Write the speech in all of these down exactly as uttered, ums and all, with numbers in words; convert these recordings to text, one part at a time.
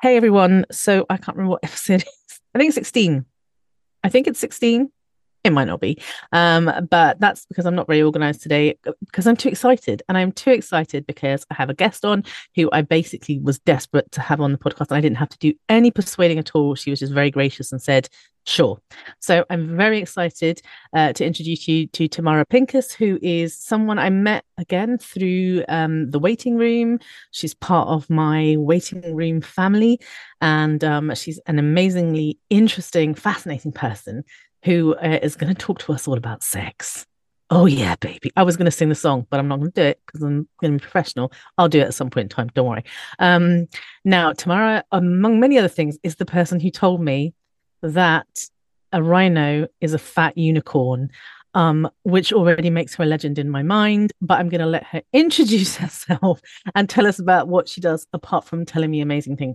Hey everyone. So I can't remember what episode it is. I think it's sixteen. I think it's sixteen. It might not be. Um, but that's because I'm not very organized today because I'm too excited. And I'm too excited because I have a guest on who I basically was desperate to have on the podcast. And I didn't have to do any persuading at all. She was just very gracious and said, sure. So I'm very excited uh, to introduce you to Tamara Pincus, who is someone I met again through um, the waiting room. She's part of my waiting room family. And um, she's an amazingly interesting, fascinating person who uh, is going to talk to us all about sex. Oh, yeah, baby. I was going to sing the song, but I'm not going to do it because I'm going to be professional. I'll do it at some point in time. Don't worry. Um, now, Tamara, among many other things, is the person who told me that a rhino is a fat unicorn, um, which already makes her a legend in my mind. But I'm going to let her introduce herself and tell us about what she does apart from telling me amazing things.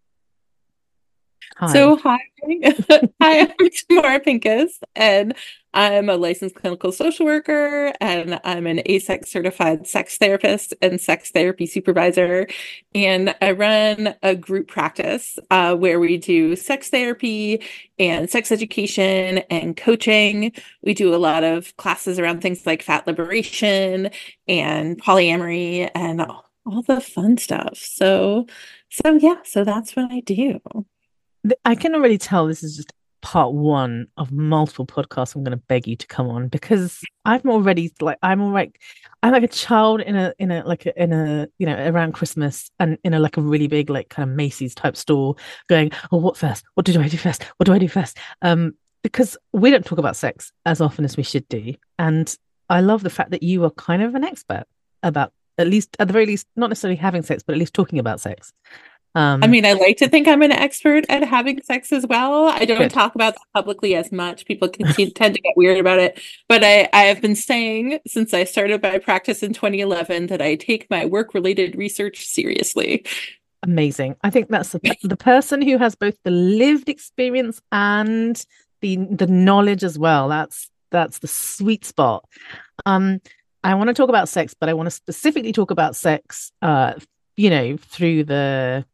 Hi. So hi, hi, I'm Tamara Pincus, and I'm a licensed clinical social worker, and I'm an A S E C certified sex therapist and sex therapy supervisor. And I run a group practice uh, where we do sex therapy and sex education and coaching. We do a lot of classes around things like fat liberation and polyamory and all, all the fun stuff. So, so yeah, so that's what I do. I can already tell this is just part one of multiple podcasts I'm going to beg you to come on because I'm already like I'm all right. I'm like a child in a in a like a, in a you know around Christmas and in a like a really big like kind of Macy's type store going, oh, what first? What do I do first? What do I do first? Um, because we don't talk about sex as often as we should do, and I love the fact that you are kind of an expert about at least at the very least not necessarily having sex, but at least talking about sex. I Um, mean, I like to think I'm an expert at having sex as well. I don't good. talk about that publicly as much. People can t- tend to get weird about it. But I, I have been saying since I started my practice in twenty eleven that I take my work-related research seriously. Amazing. I think that's the, the person who has both the lived experience and the the knowledge as well. That's that's the sweet spot. Um, I want to talk about sex, but I want to specifically talk about sex, uh, you know, through the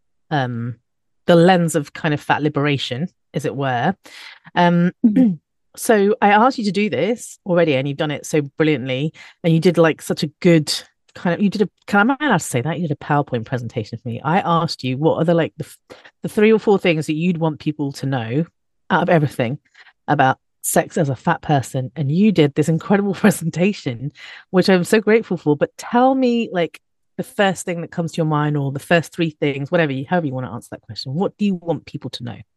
um the lens of kind of fat liberation, as it were. Um, so I asked you to do this already, and you've done it so brilliantly, and you did like such a good kind of you did a can I allowed to say that you did a PowerPoint presentation for me. I asked you what are the like the, the three or four things that you'd want people to know out of everything about sex as a fat person, and you did this incredible presentation, which I'm so grateful for. But tell me, like, the first thing that comes to your mind, or the first three things, whatever you, however you want to answer that question. What do you want people to know?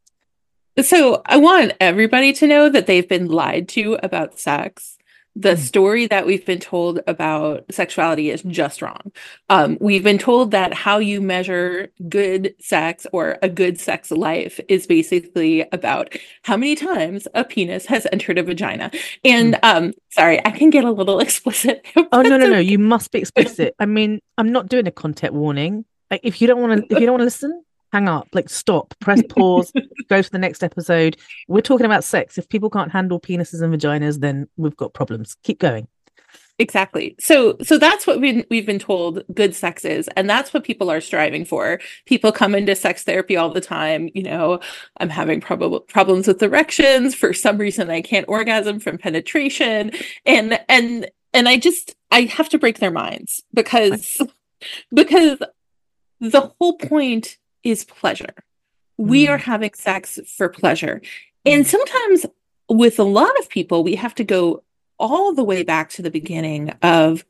So I want everybody to know that they've been lied to about sex. The Mm. story that we've been told about sexuality is just wrong. Um, we've been told that how you measure good sex or a good sex life is basically about how many times a penis has entered a vagina. Mm. And um, sorry, I can get a little explicit if Oh no, that's no, no! okay. You must be explicit. I mean, I'm not doing a content warning. Like, if you don't want to, if you don't want to listen, hang up. Like, stop. Press pause. Go to the next episode. We're talking about sex. If people can't handle penises and vaginas, then we've got problems. Keep going. Exactly. So so that's what we we've been told good sex is, and that's what people are striving for. People come into sex therapy all the time, you know, I'm having prob problems with erections. For some reason I can't orgasm from penetration. And and and I just I have to break their minds Right. because because the whole point is pleasure. We are Mm. having sex for pleasure. And Mm. sometimes with a lot of people, we have to go all the way back to the beginning of,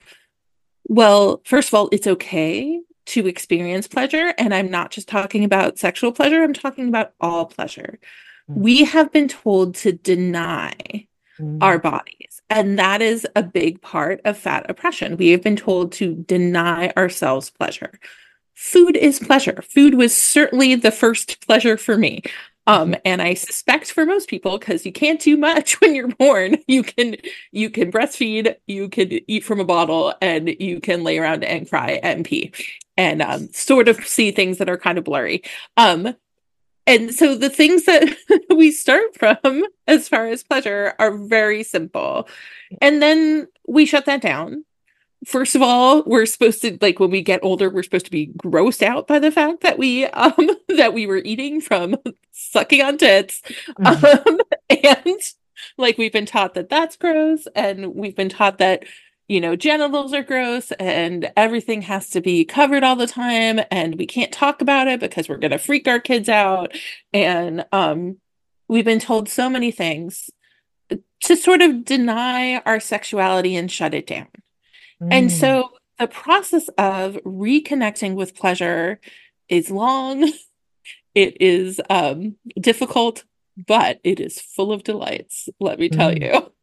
well, first of all, it's okay to experience pleasure. And I'm not just talking about sexual pleasure, I'm talking about all pleasure. Mm. We have been told to deny our Mm. bodies. And that is a big part of fat oppression. We have been told to deny ourselves pleasure. Food is pleasure. Food was certainly the first pleasure for me. Um, and I suspect for most people, because you can't do much when you're born, you can you can breastfeed, you can eat from a bottle, and you can lay around and cry and pee, and um, sort of see things that are kind of blurry. Um, and so the things that we start from as far as pleasure are very simple. And then we shut that down first of all, we're supposed to, like, when we get older, we're supposed to be grossed out by the fact that we um that we were eating from sucking on tits. Mhm. Um and like we've been taught that that's gross, and we've been taught that, you know, genitals are gross and everything has to be covered all the time, and we can't talk about it because we're going to freak our kids out. And um we've been told so many things to sort of deny our sexuality and shut it down. And Mm. so the process of reconnecting with pleasure is long, it is um, difficult, but it is full of delights, let me tell Mm. you.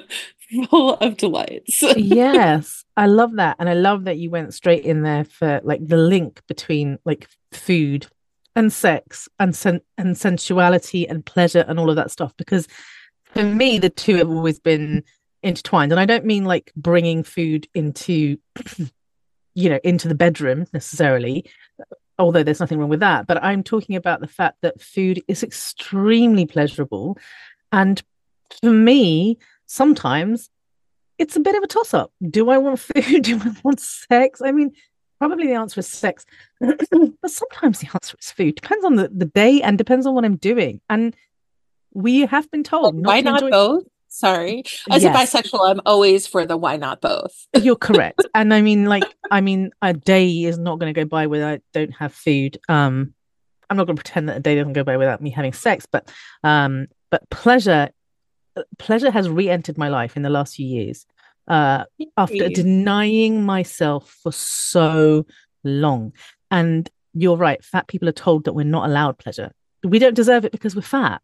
Full of delights. Yes, I love that. And I love that you went straight in there for like the link between like food and sex and sen and sensuality and pleasure and all of that stuff. Because for me, the two have always been intertwined. And I don't mean like bringing food into, you know, into the bedroom necessarily, although there's nothing wrong with that. But I'm talking about the fact that food is extremely pleasurable. And for me, sometimes it's a bit of a toss up. Do I want food? Do I want sex? I mean, probably the answer is sex, but sometimes the answer is food. Depends on the, the day and depends on what I'm doing. And we have been Like, told not why to not enjoy. both? Sorry. As a Yes, bisexual, I'm always for the why not both. you're correct. And I mean, like, I mean, a day is not going to go by without I don't have food. Um, I'm not going to pretend that a day doesn't go by without me having sex, but um, but pleasure pleasure has re-entered my life in the last few years uh after denying myself for so long. And you're right, fat people are told that we're not allowed pleasure. We don't deserve it because we're fat,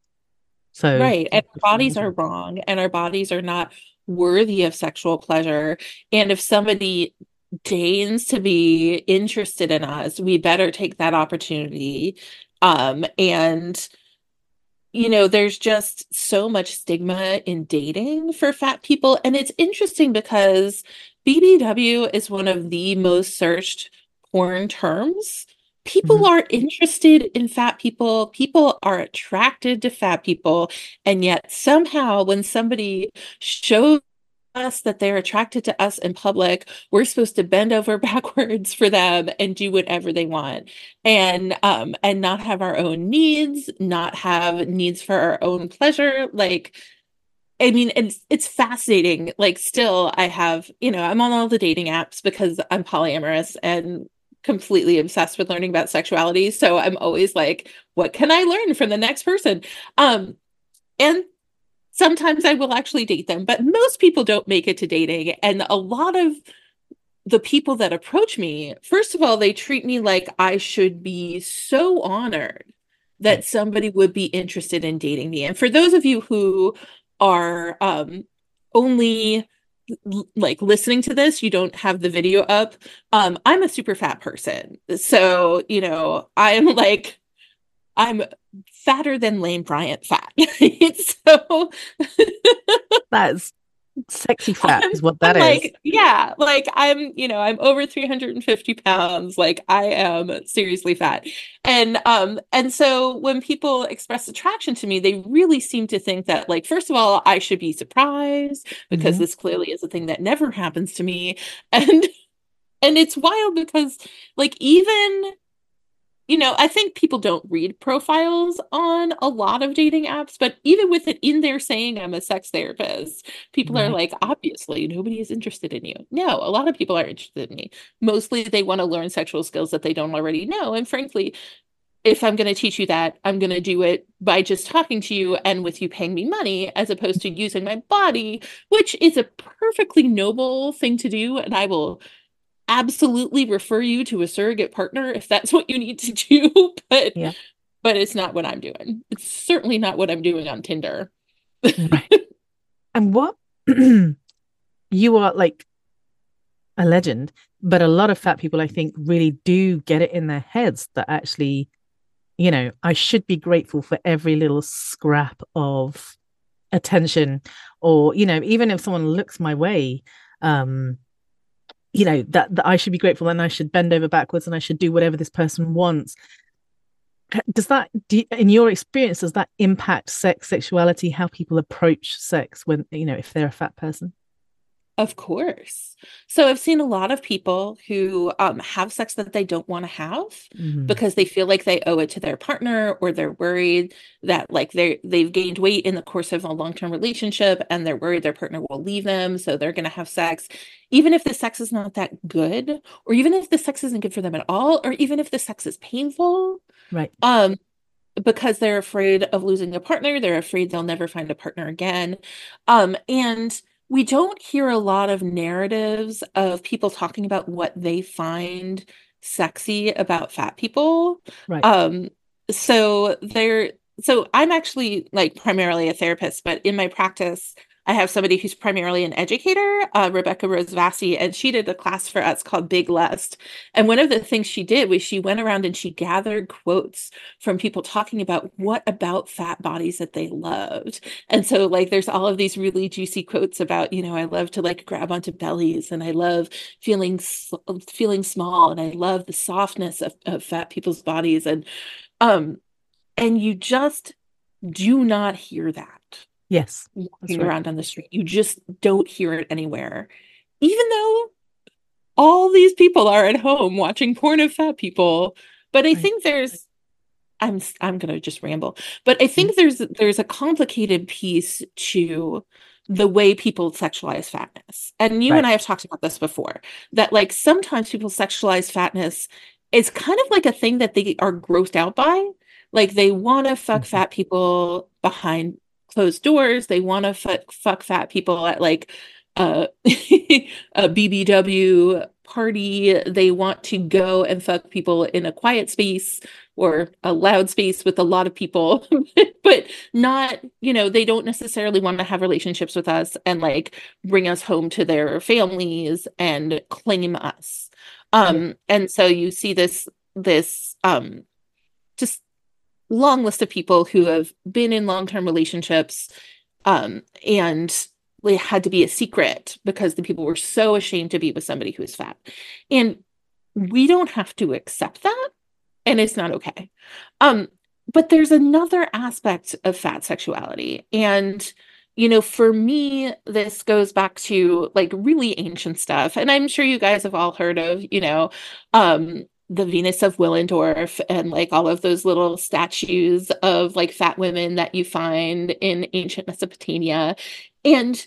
so Right. And our bodies are wrong, and our bodies are not worthy of sexual pleasure. And if somebody deigns to be interested in us, we better take that opportunity. Um, and you know, there's just so much stigma in dating for fat people. And it's interesting because B B W is one of the most searched porn terms. People Mhm. are interested in fat people, people are attracted to fat people. And yet, somehow, when somebody shows us that they're attracted to us in public, we're supposed to bend over backwards for them and do whatever they want, and um and not have our own needs, not have needs for our own pleasure. Like, I mean, it's it's fascinating. Like, still, I have, you know, I'm on all the dating apps because I'm polyamorous and completely obsessed with learning about sexuality. So I'm always like, what can I learn from the next person? Um, and sometimes I will actually date them, but most people don't make it to dating. And a lot of the people that approach me, first of all, they treat me like I should be so honored that somebody would be interested in dating me. And for those of you who are um, only like listening to this, you don't have the video up. Um, I'm a super fat person. So, you know, I'm like, I'm fatter than Lane Bryant fat. So That's sexy fat I'm, is what that I'm is. like, yeah, like I'm, you know, I'm over three hundred fifty pounds. Like, I am seriously fat. And um, and so when people express attraction to me, they really seem to think that, like, first of all, I should be surprised because Mhm. this clearly is a thing that never happens to me. And and it's wild because, like, even, you know, I think people don't read profiles on a lot of dating apps, but even with it in there saying I'm a sex therapist, people are Right. like, obviously, nobody is interested in you. No, a lot of people are interested in me. Mostly they want to learn sexual skills that they don't already know. And frankly, if I'm going to teach you that, I'm going to do it by just talking to you and with you paying me money, as opposed to using my body, which is a perfectly noble thing to do. And I will absolutely refer you to a surrogate partner if that's what you need to do, but Yeah. but it's not what I'm doing. It's certainly not what I'm doing on Tinder. Right. And what you are like a legend, but a lot of fat people, I think, really do get it in their heads that actually, you know, I should be grateful for every little scrap of attention, or, you know, even if someone looks my way, um, you know, that, that I should be grateful and I should bend over backwards and I should do whatever this person wants. Does that, do you, in your experience, does that impact sex, sexuality, how people approach sex when, you know, if they're a fat person? Of course. So I've seen a lot of people who um, have sex that they don't want to have Mm, because they feel like they owe it to their partner, or they're worried that like they they've gained weight in the course of a long-term relationship and they're worried their partner will leave them, so they're going to have sex even if the sex is not that good, or even if the sex isn't good for them at all, or even if the sex is painful. right. Um, because they're afraid of losing a partner, they're afraid they'll never find a partner again. Um, and we don't hear a lot of narratives of people talking about what they find sexy about fat people. Right. Um, so they're so I'm actually like primarily a therapist, but in my practice, I have somebody who's primarily an educator, uh, Rebecca Rose Vassy, and she did a class for us called Big Lust. And one of the things she did was she went around and she gathered quotes from people talking about what about fat bodies that they loved. And so like there's all of these really juicy quotes about, you know, I love to like grab onto bellies, and I love feeling feeling small, and I love the softness of, of fat people's bodies. And um and you just do not hear that Yes, that's walking right. around on the street. You just don't hear it anywhere. Even though all these people are at home watching porn of fat people. But I Right. think there's I'm I'm gonna just ramble. But I Mm, think there's there's a complicated piece to the way people sexualize fatness. And you and right. I have talked about this before, that like sometimes people sexualize fatness. It's kind of like a thing that they are grossed out by. Like they want to fuck Mhm. fat people behind closed doors. They want to fuck, fuck fat people at like uh, a B B W party. They want to go and fuck people in a quiet space or a loud space with a lot of people, but not, you know, they don't necessarily want to have relationships with us and like bring us home to their families and claim us. Yeah. Um, and so you see this, this, um, just long list of people who have been in long-term relationships, um, and they had to be a secret because the people were so ashamed to be with somebody who is fat. And we don't have to accept that, and it's not okay. Um, but there's another aspect of fat sexuality. And, you know, for me, this goes back to like really ancient stuff. And I'm sure you guys have all heard of, you know, um, the Venus of Willendorf and like all of those little statues of like fat women that you find in ancient Mesopotamia. And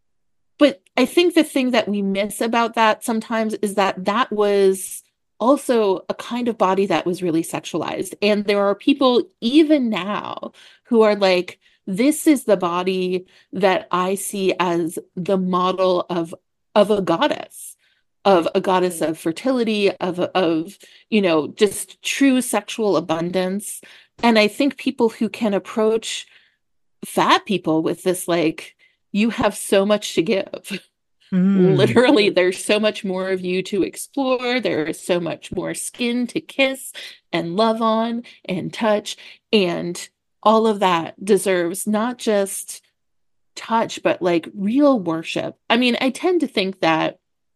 but I think the thing that we miss about that sometimes is that that was also a kind of body that was really sexualized. And there are people even now who are like, this is the body that I see as the model of of a goddess, of Right. a goddess of fertility, of of, you know, just true sexual abundance. And I think people who can approach fat people with this like, you have so much to give. Mm, Literally, there's so much more of you to explore. There is so much more skin to kiss and love on and touch. And all of that deserves not just touch, but like real worship. I mean, I tend to think that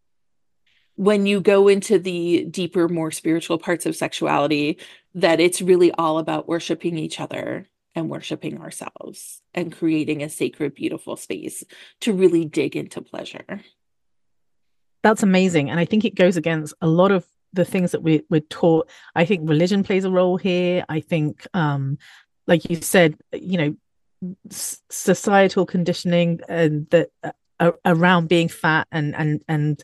when you go into the deeper, more spiritual parts of sexuality, that it's really all about worshiping each other and worshiping ourselves and creating a sacred, beautiful space to really dig into pleasure. that's amazing. And I think it goes against a lot of the things that we, we're taught. I think religion plays a role here. I think, um, like you said, you know, s- societal conditioning and that uh, around being fat and and and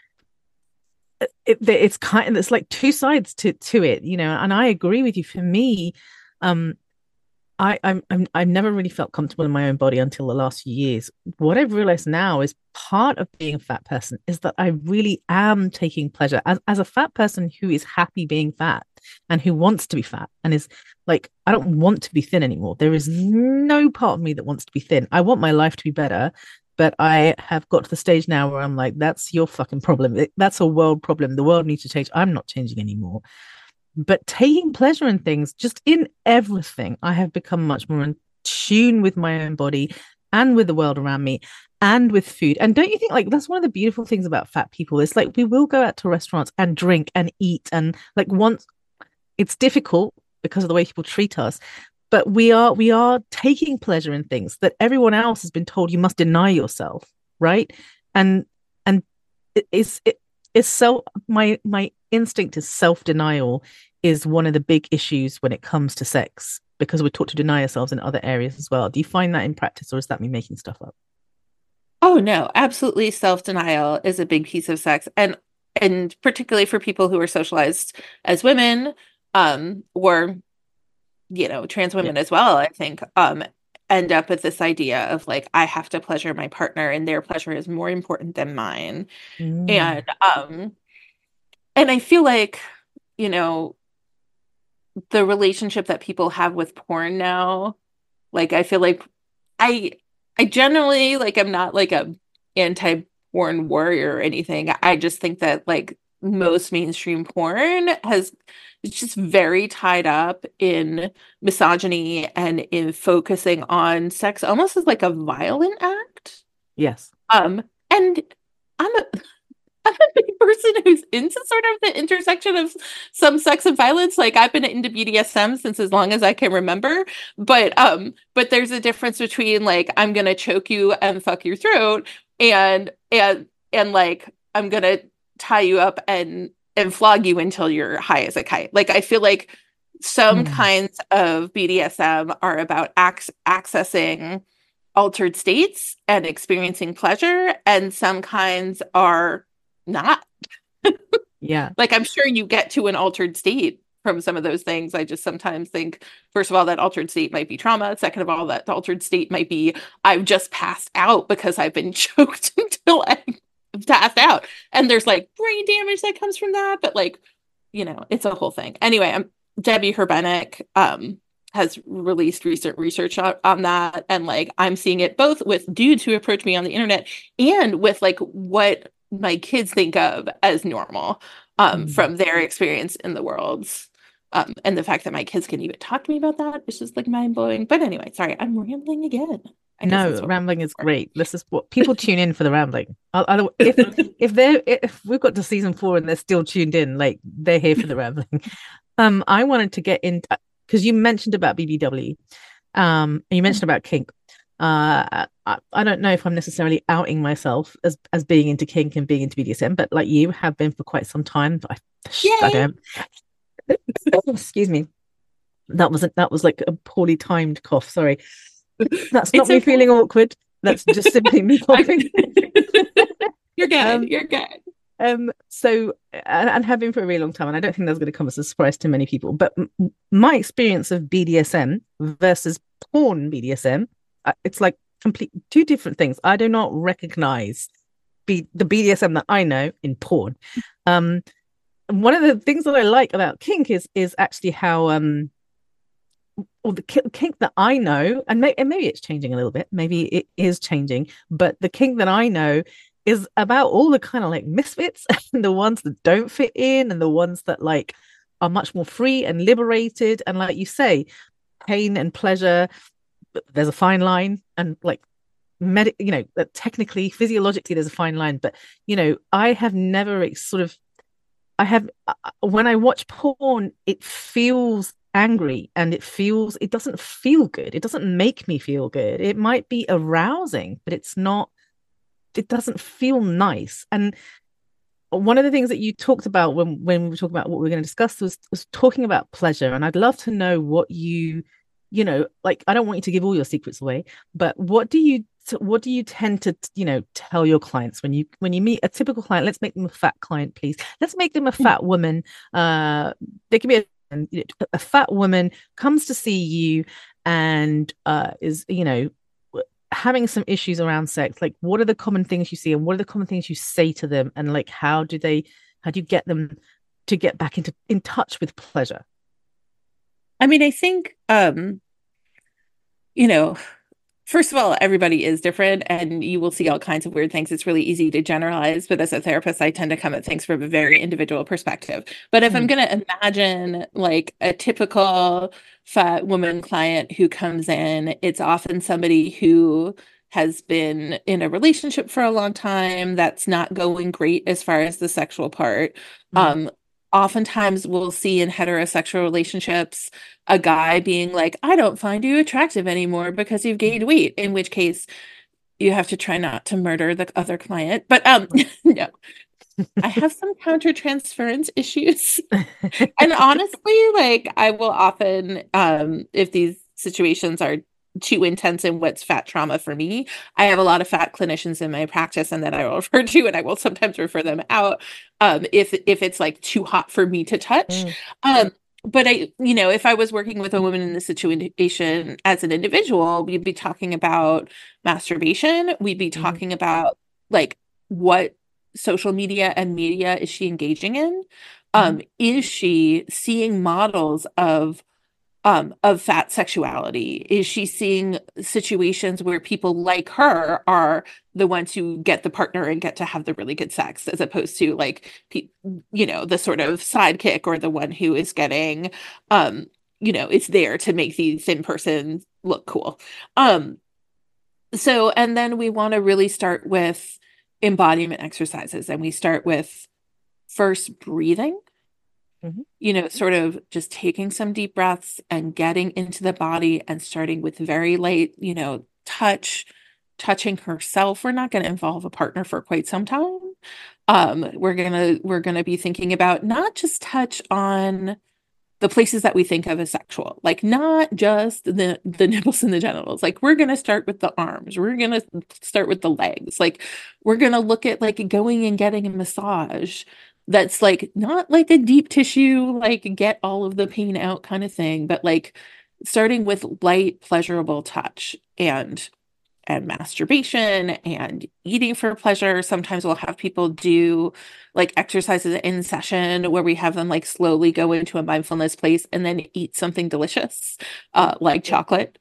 it, it's kind of, it's like two sides to to it, you know. And I agree with you. For me, um, I, I'm, I'm I've never really felt comfortable in my own body until the last few years. What I've realized now is part of being a fat person is that I really am taking pleasure as, as a fat person who is happy being fat and who wants to be fat and is like, I don't want to be thin anymore. There is no part of me that wants to be thin. I want my life to be better, but I have got to the stage now where I'm like, that's your fucking problem. That's a world problem. The world needs to change. I'm not changing anymore. But taking pleasure in things, just in everything, I have become much more in tune with my own body and with the world around me and with food. And don't you think like that's one of the beautiful things about fat people? It's like we will go out to restaurants and drink and eat and like once it's difficult because of the way people treat us, but we are we are taking pleasure in things that everyone else has been told you must deny yourself, right? And it, it's it, it's so my my instinct is self-denial is one of the big issues when it comes to sex because we're taught to deny ourselves in other areas as well. Do you find that in practice, or is that me making stuff up? Oh no, absolutely self-denial is a big piece of sex. And and particularly for people who are socialized as women, um, or you know, trans Yeah. women as well, I think, um, end up with this idea of like, I have to pleasure my partner and their pleasure is more important than mine. And Mm. um, and I feel like, you know, the relationship that people have with porn now, like I feel like I I generally like I'm not like a anti-porn warrior or anything. I just think that like most mainstream porn has it's just very tied up in misogyny and in focusing on sex almost as like a violent act. Yes. Um, and I'm a I'm a big person who's into sort of the intersection of some sex and violence. Like I've been into B D S M since as long as I can remember. But um, but there's a difference between like I'm gonna choke you and fuck your throat and and and like I'm gonna tie you up and and flog you until you're high as a kite. Like I feel like some Mm. kinds of B D S M are about ac accessing altered states and experiencing pleasure, and some kinds are not. Yeah. Like I'm sure you get to an altered state from some of those things. I just sometimes think, first of all, that altered state might be trauma. Second of all, that altered state might be I've just passed out because I've been choked until I passed out. And there's like brain damage that comes from that, but like, you know, it's a whole thing. Anyway, I'm Debbie Herbenek um has released recent research on, on that. And like I'm seeing it both with dudes who approach me on the internet and with like what my kids think of as normal um, Mm. from their experience in the world. Um, and the fact that my kids can even talk to me about that is just like mind blowing. But anyway, sorry, I'm rambling again. I guess that's No, what rambling is we're great. This is what people tune in for the rambling. Other- If for. if they're if we've got to season four and they're still tuned in, like they're here for the rambling. Um, I wanted to get in because you mentioned about B B W, um, and you mentioned about kink. Uh, I, I don't know if I'm necessarily outing myself as as being into kink and being into B D S M, but like you have been for quite some time. I, I Yay! don't. Excuse me. That was a, that was like a poorly timed cough. Sorry. That's not It's me okay. feeling awkward. That's just simply me coughing. You're good. um, You're good. um, so and, and have been for a really long time, and I don't think that's going to come as a surprise to many people. But m- my experience of B D S M versus porn B D S M, uh, it's like complete two different things. I do not recognize B, the B D S M that I know in porn. Um, one of the things that I like about kink is is actually how um or the kink that I know, and, may, and maybe it's changing a little bit, maybe it is changing, but the kink that I know is about all the kind of like misfits and the ones that don't fit in and the ones that like are much more free and liberated. And like you say, pain and pleasure, there's a fine line, and like med you know that technically physiologically there's a fine line, but you know I have never sort of I have uh, when I watch porn, it feels angry and it feels it doesn't feel good. It doesn't make me feel good. It might be arousing, but it's not it doesn't feel nice. And one of the things that you talked about when when we were talking about what we were going to discuss was was talking about pleasure. And I'd love to know what you, you know, like I don't want you to give all your secrets away, but what do you what do you tend to, you know, tell your clients when you when you meet a typical client? Let's make them a fat client, please. Let's make them a fat woman. Uh, they can be a, a fat woman comes to see you and uh, is, you know, having some issues around sex. Like, what are the common things you see, and what are the common things you say to them, and like, how do they, how do you get them to get back into in touch with pleasure? I mean, I think, um, you know, first of all, everybody is different and you will see all kinds of weird things. It's really easy to generalize, but as a therapist, I tend to come at things from a very individual perspective. But if I'm Mm. going to imagine like a typical fat woman client who comes in, it's often somebody who has been in a relationship for a long time that's not going great as far as the sexual part. Mm. Um, oftentimes we'll see in heterosexual relationships a guy being like, I don't find you attractive anymore because you've gained weight, in which case you have to try not to murder the other client. But um, no. I have some countertransference issues. And honestly, like I will often, um, if these situations are too intense in what's fat trauma for me, I have a lot of fat clinicians in my practice and that I will refer to, and I will sometimes refer them out um, if if it's like too hot for me to touch. Mm, Um, but I, you know, if I was working with a woman in this situation as an individual, we'd be talking about masturbation. We'd be mhm, talking about like what social media and media is she engaging in? mhm, Um, is she seeing models of um of fat sexuality? Is she seeing situations where people like her are the ones who get the partner and get to have the really good sex, as opposed to like pe you know, the sort of sidekick or the one who is getting um you know, it's there to make the thin person look cool. Um so and then we want to really start with embodiment exercises, and we start with first breathing, mhm, you know, sort of just taking some deep breaths and getting into the body and starting with very light, you know, touch, touching herself. We're not going to involve a partner for quite some time. Um, we're gonna we're gonna be thinking about not just touch on the places that we think of as sexual, like not just the the nipples and the genitals. Like we're gonna start with the arms. We're gonna start with the legs. Like we're gonna look at like going and getting a massage that's like not like a deep tissue, like get all of the pain out kind of thing, but like starting with light, pleasurable touch and and masturbation and eating for pleasure. Sometimes we'll have people do like exercises in session where we have them like slowly go into a mindfulness place and then eat something delicious, uh, like chocolate.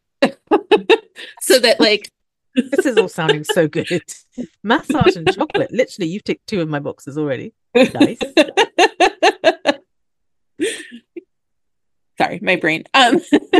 So that like This is all sounding so good. Massage and chocolate. Literally, you've ticked two of my boxes already. Nice. sorry, my brain. Um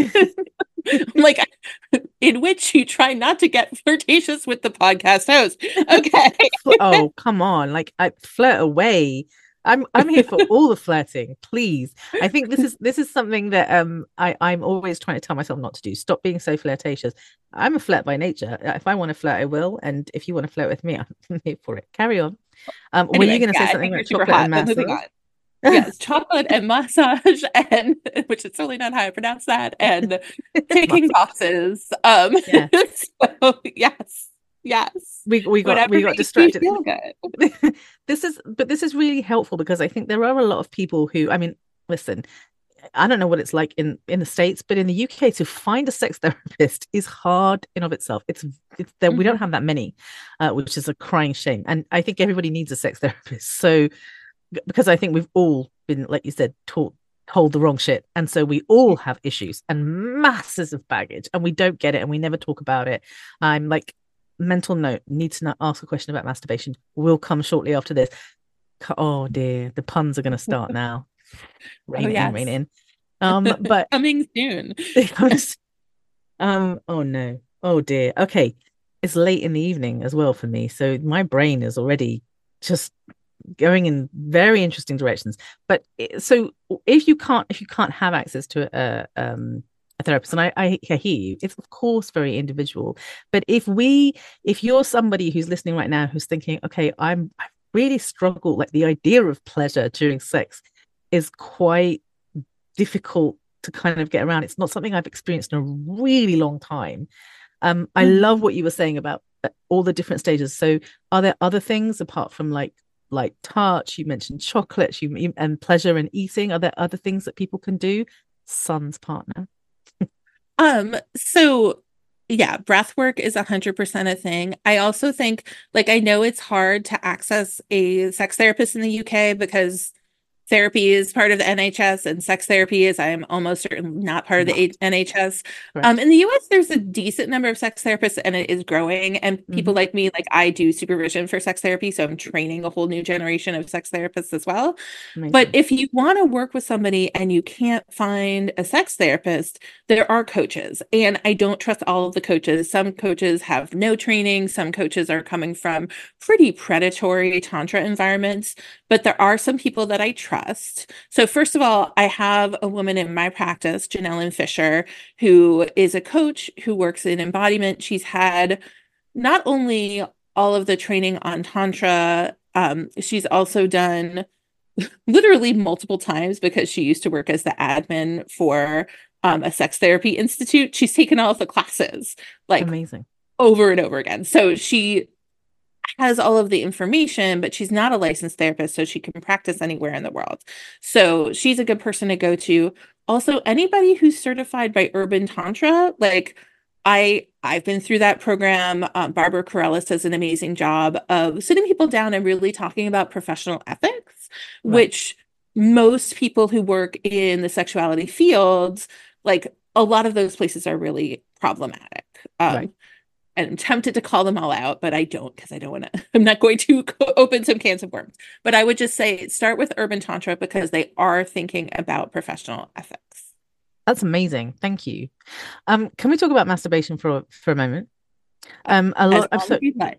like in which you try not to get flirtatious with the podcast host. Okay. Oh, come on. Like I flirt away. I'm I'm here for all the flirting, please. I think this is this is something that um I I'm always trying to tell myself not to do. Stop being so flirtatious. I'm a flirt by nature. If I want to flirt, I will. And if you want to flirt with me, I'm here for it. Carry on. Um, were you Anyway, going to yeah, say I something think you're about super chocolate and hot, but moving massage? on. Yes, chocolate and massage, and which is certainly not how I pronounce that, and ticking Massage. boxes. Um, Yeah. so yes, yes, We we got whatever we got makes you distracted. feel good. This is but this is really helpful because I think there are a lot of people who, I mean, listen, I don't know what it's like in in the States, but in the U K to find a sex therapist is hard in of itself. It's it's that we don't Mhm. have that many, uh, which is a crying shame. And I think everybody needs a sex therapist. So because I think we've all been, like you said, taught told the wrong shit. And so we all have issues and masses of baggage and we don't get it and we never talk about it. I'm like, mental note, need to not ask a question about masturbation. Will come shortly after this. Oh dear, the puns are going to start now. Oh Rain in, rain yes, in. Um, but coming soon. um, oh no, oh dear. Okay, it's late in the evening as well for me, so my brain is already just going in very interesting directions. But so if you can't if you can't have access to a um a therapist, and I, I I hear you, it's of course very individual. But if we if you're somebody who's listening right now who's thinking, okay, I'm I really struggle, like the idea of pleasure during sex is quite difficult to kind of get around. It's not something I've experienced in a really long time. Um, I love Mhm. what you were saying about uh, all the different stages. So, are there other things apart from like like touch? You mentioned chocolates, you and pleasure and eating. Are there other things that people can do? Son's partner. Um, so yeah, breath work is a hundred percent a thing. I also think, like, I know it's hard to access a sex therapist in the U K because therapy is part of the N H S and sex therapy is, I'm almost certain, not part of the Not N H S. Um, correct. in the U S, there's a decent number of sex therapists and it is growing. And people Mm-hmm. like me, like I do supervision for sex therapy. So I'm training a whole new generation of sex therapists as well. But Amazing. if you want to work with somebody and you can't find a sex therapist, there are coaches. And I don't trust all of the coaches. Some coaches have no training. Some coaches are coming from pretty predatory tantra environments. But there are some people that I trust. So, first of all, I have a woman in my practice, Janelle Fisher, who is a coach who works in embodiment. She's had not only all of the training on Tantra um, she's also done literally multiple times because she used to work as the admin for um, a sex therapy institute. She's taken all of the classes like Amazing. over and over again. So she has all of the information, but she's not a licensed therapist, so she can practice anywhere in the world. So she's a good person to go to. Also, anybody who's certified by Urban Tantra, like I I've been through that program. Um, Barbara Corellis does an amazing job of sitting people down and really talking about professional ethics, Right. which most people who work in the sexuality fields, like a lot of those places are really problematic. Right. Um, and I'm tempted to call them all out, but I don't because I don't want to. I'm not going to open some cans of worms. But I would just say start with Urban Tantra because they are thinking about professional ethics. That's amazing. Thank you. Um, can we talk about masturbation for for a moment? Um, a As lot of long so as you like.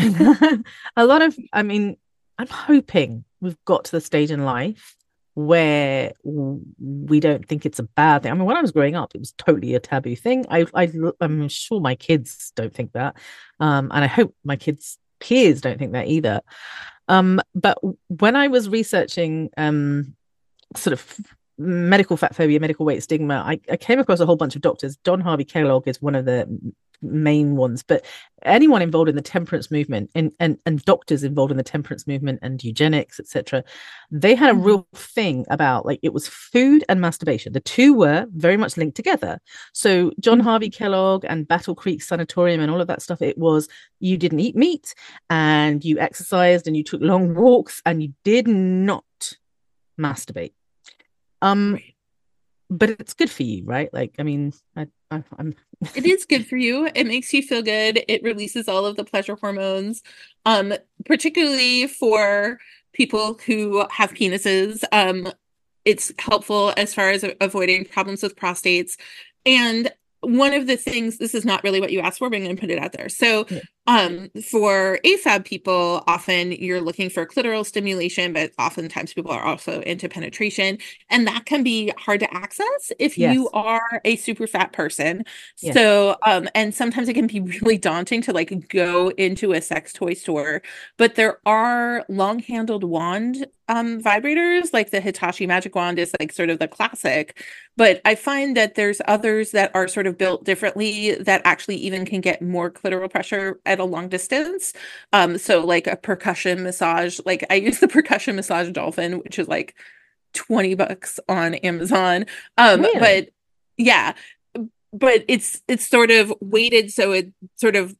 a lot of, I mean, I'm hoping we've got to the stage in life where we don't think it's a bad thing. I mean, when I was growing up, it was totally a taboo thing. I, I, I'm sure my kids don't think that, um, and I hope my kids' peers don't think that either. Um, but when I was researching, um, sort of medical fat phobia, medical weight stigma, I, I came across a whole bunch of doctors. John Harvey Kellogg is one of the main ones, but anyone involved in the temperance movement and and, and doctors involved in the temperance movement and eugenics, etc., they had a Mhm. real thing about, like, it was food and masturbation. The two were very much linked together. So John Mhm. Harvey Kellogg and Battle Creek Sanatorium and all of that stuff, it was you didn't eat meat and you exercised and you took long walks and you did not masturbate. Um, Right. but it's good for you, right? Like, I mean, I, I, I'm It is good for you. It makes you feel good. It releases all of the pleasure hormones, um, particularly for people who have penises. Um, it's helpful as far as avoiding problems with prostates. And one of the things, this is not really what you asked for, but I'm going to put it out there. So, yeah, um, for A F A B people, often you're looking for clitoral stimulation, but oftentimes people are also into penetration. And that can be hard to access if you yes, are a super fat person. yes, So, um, and sometimes it can be really daunting to like go into a sex toy store, but there are long-handled wand um vibrators, like the Hitachi Magic Wand is like sort of the classic, but I find that there's others that are sort of built differently that actually even can get more clitoral pressure at a long distance. Um, so like a percussion massage, like I use the percussion massage Dolphin, which is like twenty bucks on Amazon. Um, really. but yeah, but it's it's sort of weighted so it sort of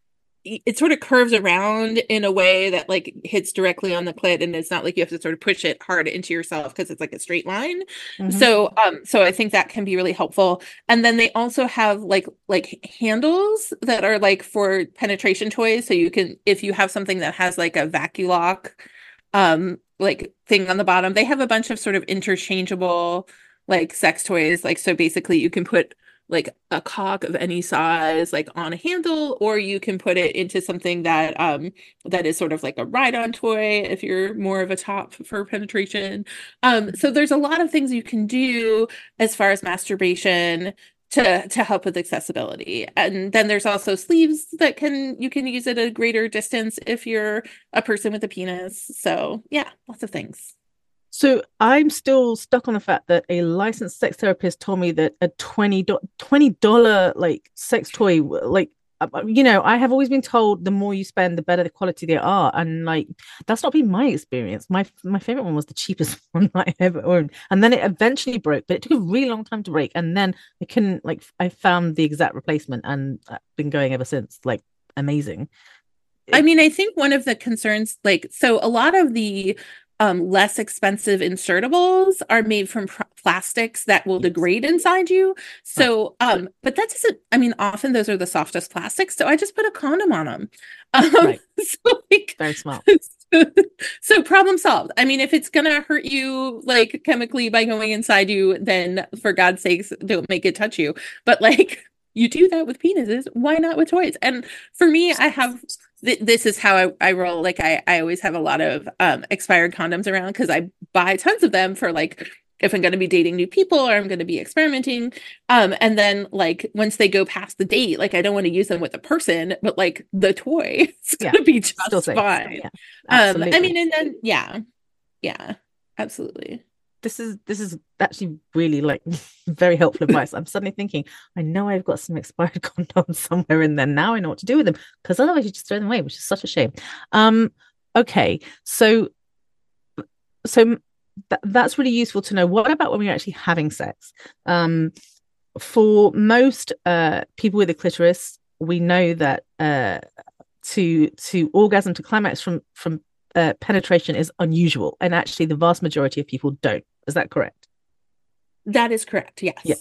it sort of curves around in a way that like hits directly on the clit, and it's not like you have to sort of push it hard into yourself because it's like a straight line. Hmm. So um so I think that can be really helpful. And then they also have like like handles that are like for penetration toys, so you can, if you have something that has like a vaculock um like thing on the bottom, they have a bunch of sort of interchangeable like sex toys, like so basically you can put like a cock of any size like on a handle, or you can put it into something that um that is sort of like a ride-on toy if you're more of a top for penetration. Um so there's a lot of things you can do as far as masturbation to to help with accessibility. And then there's also sleeves that can you can use at a greater distance if you're a person with a penis. So yeah, lots of things. So I'm still stuck on the fact that a licensed sex therapist told me that a twenty dollars like sex toy, like, uh, uh, you know, I have always been told the more you spend, the better the quality they are. And like, that's not been my experience. My my favorite one was the cheapest one I ever owned. And then it eventually broke, but it took a really long time to break. And then I couldn't, like, I found the exact replacement and I've been going ever since. Like, amazing. I It, mean, I think one of the concerns, like, so a lot of the um, less expensive insertables are made from pr plastics that will yes, degrade inside you. right, So, um, but that doesn't, I mean, often those are the softest plastics. So I just put a condom on them. Um, right. so like, Very smart. so, so problem solved. I mean, if it's gonna hurt you like chemically by going inside you, then for God's sakes, don't make it touch you. But like, you do that with penises, why not with toys? And for me, I have th this is how I, I roll. Like I, I always have a lot of um expired condoms around because I buy tons of them for like if I'm going to be dating new people or I'm going to be experimenting. Um, and then like once they go past the date, like I don't want to use them with a person, but like the toy is Yeah. going to be Still just safe. fine. Yeah. Um, I Absolutely. mean, and then yeah, yeah, absolutely. This is this is actually really like very helpful advice. I'm suddenly thinking, I know I've got some expired condoms somewhere in there. Now I know what to do with them because otherwise you just throw them away, which is such a shame. Um, okay, so so th- that's really useful to know. What about when we're actually having sex? Um, for most uh people with a clitoris, we know that uh to to orgasm to climax from from uh, penetration is unusual, and actually the vast majority of people don't. Is that correct? That is correct. Yes. Yes.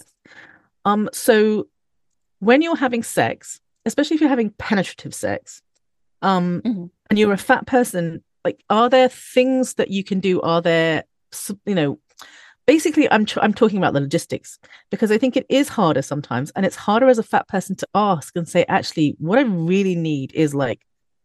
Um, so when you're having sex, especially if you're having penetrative sex, um, Mhm. and you're a fat person, like, are there things that you can do? Are there, you know, basically, I'm tr- I'm talking about the logistics because I think it is harder sometimes, and it's harder as a fat person to ask and say, actually, what I really need is like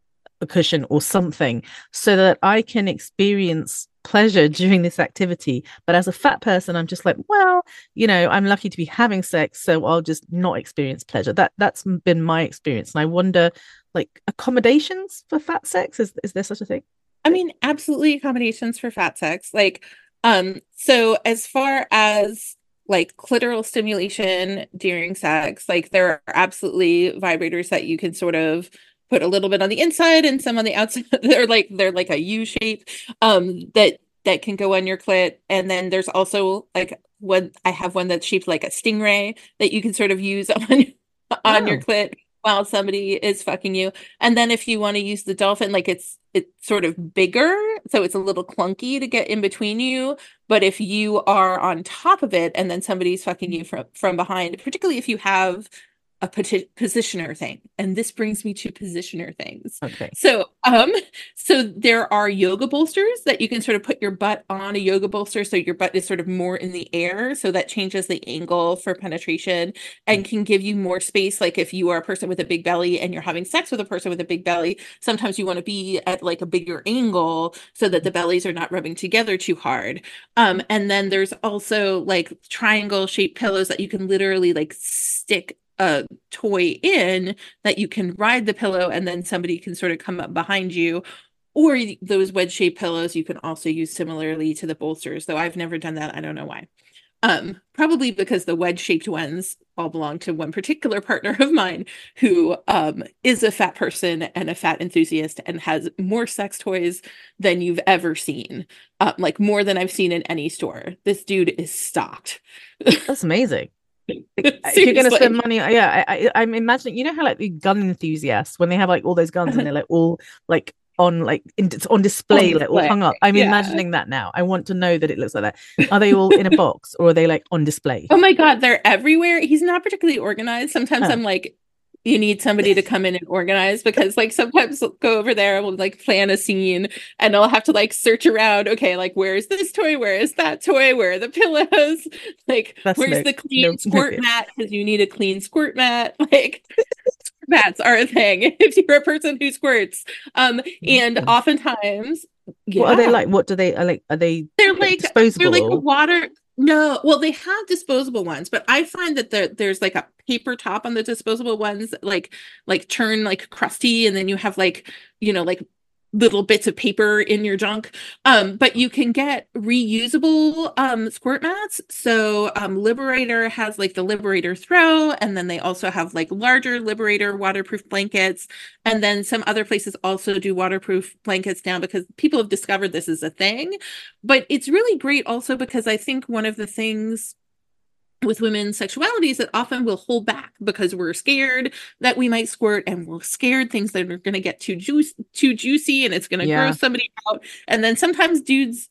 a cushion or something so that I can experience pleasure during this activity. But as a fat person, I'm just like, well, you know, I'm lucky to be having sex, so I'll just not experience pleasure. That that's been my experience. And I wonder, like, accommodations for fat sex, is is there such a thing? I mean, absolutely accommodations for fat sex. Like, um, so as far as like clitoral stimulation during sex, like there are absolutely vibrators that you can sort of put a little bit on the inside and some on the outside. They're like they're like a U shape, um, that that can go on your clit. And then there's also like one I have one that's shaped like a stingray that you can sort of use on on your Oh, clit while somebody is fucking you. And then if you want to use the dolphin, like it's it's sort of bigger, so it's a little clunky to get in between you. But if you are on top of it and then somebody's fucking you from from behind, particularly if you have a poti- positioner thing, and this brings me to positioner things. okay. So, um, so there are yoga bolsters that you can sort of put your butt on a yoga bolster, so your butt is sort of more in the air, so that changes the angle for penetration and can give you more space. Like if you are a person with a big belly and you're having sex with a person with a big belly, sometimes you want to be at like a bigger angle so that the bellies are not rubbing together too hard. Um, and then there's also like triangle shaped pillows that you can literally like stick a toy in that you can ride the pillow and then somebody can sort of come up behind you. Or those wedge shaped pillows you can also use similarly to the bolsters, though I've never done that. I don't know why. Um, probably because the wedge-shaped ones all belong to one particular partner of mine who um is a fat person and a fat enthusiast and has more sex toys than you've ever seen. Um, like more than I've seen in any store. This dude is stocked. That's amazing. Like, if you're going to spend Seriously. money, yeah, I, I, I'm imagining, you know how like the gun enthusiasts, when they have like all those guns and they're like all like on like in, on On display, like all display. hung up. I'm Yeah. imagining that now. I want to know that it looks like that. Are they all in a box or are they like on display? Oh my God, they're everywhere. He's not particularly organized. Sometimes Oh, I'm like, you need somebody to come in and organize because like sometimes I'll go over there and we'll like plan a scene and I'll have to like search around. Okay, like where is this toy? Where is that toy? Where are the pillows? Like, that's where's no, the clean no, no squirt fear. mat? Because you need a clean squirt mat. Like mats are a thing if you're a person who squirts. Um, and Oh. oftentimes, What are they yeah. like? What do they are like? Are they They're like like they're disposable like a or? water. No, well, they have disposable ones, but I find that there there's like a paper top on the disposable ones, like like turn like crusty, and then you have like you know like little bits of paper in your junk. Um, but you can get reusable um squirt mats. So um Liberator has like the Liberator Throw, and then they also have like larger Liberator waterproof blankets. And then some other places also do waterproof blankets now because people have discovered this is a thing. But it's really great also because I think one of the things with women's sexualities that often will hold back because we're scared that we might squirt and we're scared things that are going to get too juice too juicy and it's going to Yeah, gross somebody out. And then sometimes dudes,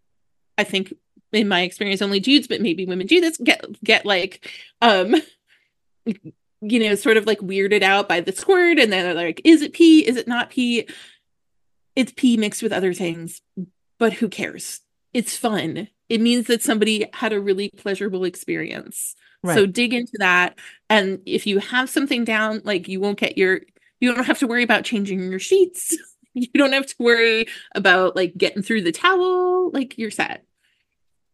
I think in my experience only dudes, but maybe women do this, get get like um you know sort of like weirded out by the squirt and then they're like, is it pee, is it not pee? It's pee mixed with other things, but who cares? It's fun. It means that somebody had a really pleasurable experience. So right. dig into that. And if you have something down, like you won't get your, you don't have to worry about changing your sheets. You don't have to worry about like getting through the towel. Like you're set.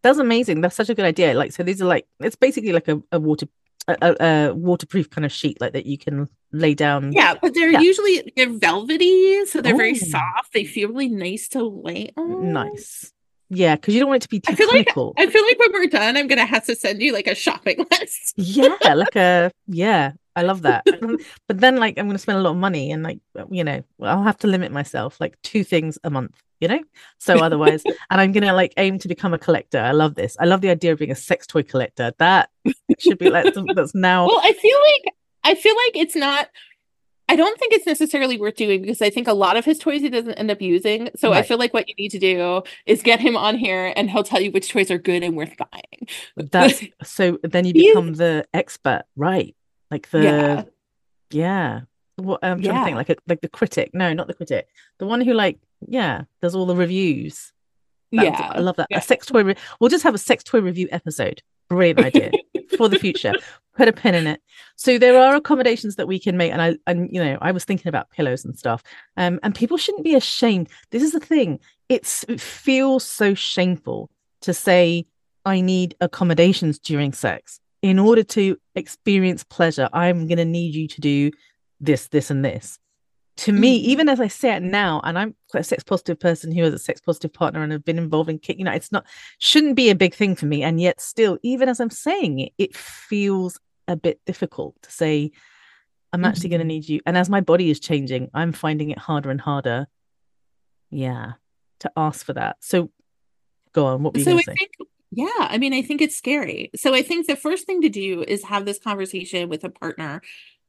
That's amazing. That's such a good idea. Like, so these are like, it's basically like a, a water a, a, a waterproof kind of sheet like that you can lay down. Yeah, but they're Yeah. usually they're velvety, so they're very Oh, soft. They feel really nice to lay on. nice. Yeah, because you don't want it to be I too feel like clinical. I feel like when we're done, I'm gonna have to send you like a shopping list. Yeah, like a yeah, I love that. Um, But then like I'm gonna spend a lot of money and like you know, I'll have to limit myself like two things a month, you know? So otherwise, and I'm gonna like aim to become a collector. I love this. I love the idea of being a sex toy collector. That should be like that's now Well, I feel like I feel like it's not I don't think it's necessarily worth doing because I think a lot of his toys he doesn't end up using. So I right. feel like what you need to do is get him on here and he'll tell you which toys are good and worth buying. That's so then you He is, become the expert, right? Like the yeah, yeah. What I'm trying to think yeah, like a like the critic. No, not the critic. The one who like yeah, does all the reviews. That would, I yeah, love that. A yeah. sex toy. Re- we'll just have a sex toy review episode. Brilliant idea for the future. Put a pin in it. So there are accommodations that we can make, and I and you know I was thinking about pillows and stuff. Um, and people shouldn't be ashamed. This is the thing. It's it feels so shameful to say I need accommodations during sex in order to experience pleasure. I'm going to need you to do this, this, and this to me, Mhm. even as I say it now, and I'm quite a sex positive person who has a sex positive partner and have been involved in, you know, it's not shouldn't be a big thing for me. And yet, still, even as I'm saying it, it feels a bit difficult to say, I'm actually going to Mhm. need you. And as my body is changing, I'm finding it harder and harder, yeah, to ask for that. So go on, what were you So going I to say? think, yeah, I mean, I think it's scary. So I think the first thing to do is have this conversation with a partner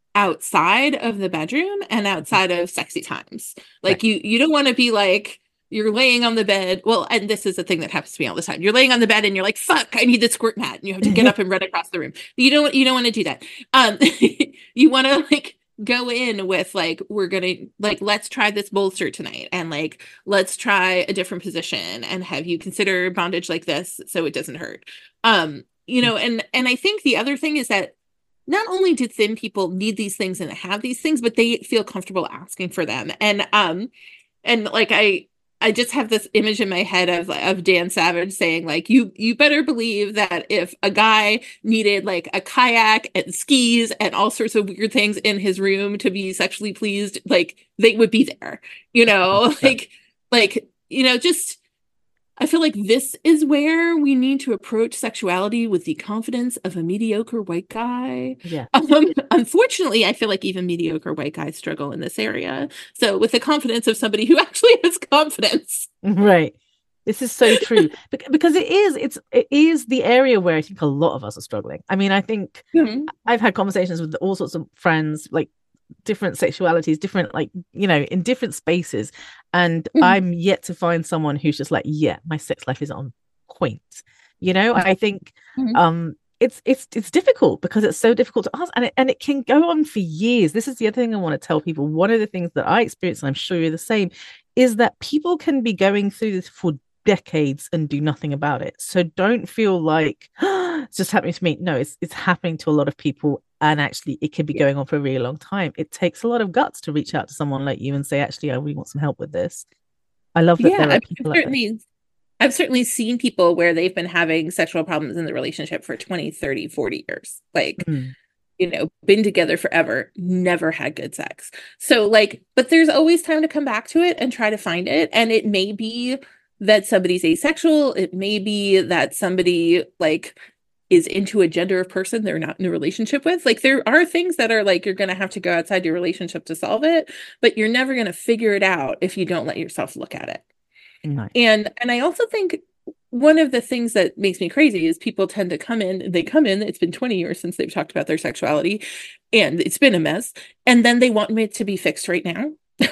outside of the bedroom and outside of sexy times. Right. Like you you don't want to be like you're laying on the bed. Well, and this is a thing that happens to me all the time. You're laying on the bed and you're like, "Fuck, I need the squirt mat." And you have to get up and run across the room. You don't you don't want to do that. Um you want to like go in with like we're going to like let's try this bolster tonight and like let's try a different position and have you consider bondage like this so it doesn't hurt. Um you know, and and I think the other thing is that not only do thin people need these things and have these things, but they feel comfortable asking for them. And um, and like I I just have this image in my head of of Dan Savage saying like you you better believe that if a guy needed like a kayak and skis and all sorts of weird things in his room to be sexually pleased, like they would be there, you know, one hundred percent. like like you know just I feel like this is where we need to approach sexuality with the confidence of a mediocre white guy. Yeah. Um, unfortunately, I feel like even mediocre white guys struggle in this area. So, with the confidence of somebody who actually has confidence. Right. This is so true because it is it's it is the area where I think a lot of us are struggling. I mean, I think Mhm. I've had conversations with all sorts of friends, like different sexualities, different like you know, in different spaces, and Mhm. I'm yet to find someone who's just like, yeah, my sex life is on point. You know, I think Mhm. um it's it's it's difficult because it's so difficult to ask and it, and it can go on for years. This is the other thing I want to tell people. One of the things that I experience, and I'm sure you're the same, is that people can be going through this for decades and do nothing about it. So don't feel like oh, it's just happening to me. No, it's it's happening to a lot of people, and actually, it could be Yeah. going on for a really long time. It takes a lot of guts to reach out to someone like you and say, actually, I really want some help with this. I love that Yeah, there I are mean, I've people like that. certainly I've certainly seen people where they've been having sexual problems in the relationship for twenty, thirty, forty years. Like, Mm, you know, been together forever, never had good sex. So, like, but there's always time to come back to it and try to find it. And it may be that somebody's asexual. It may be that somebody, like, is into a gender of person they're not in a relationship with. Like, there are things that are like, you're going to have to go outside your relationship to solve it, but you're never going to figure it out if you don't let yourself look at it. nice. And and I also think one of the things that makes me crazy is people tend to come in, they come in, it's been twenty years since they've talked about their sexuality, and it's been a mess, and then they want it to be fixed right now.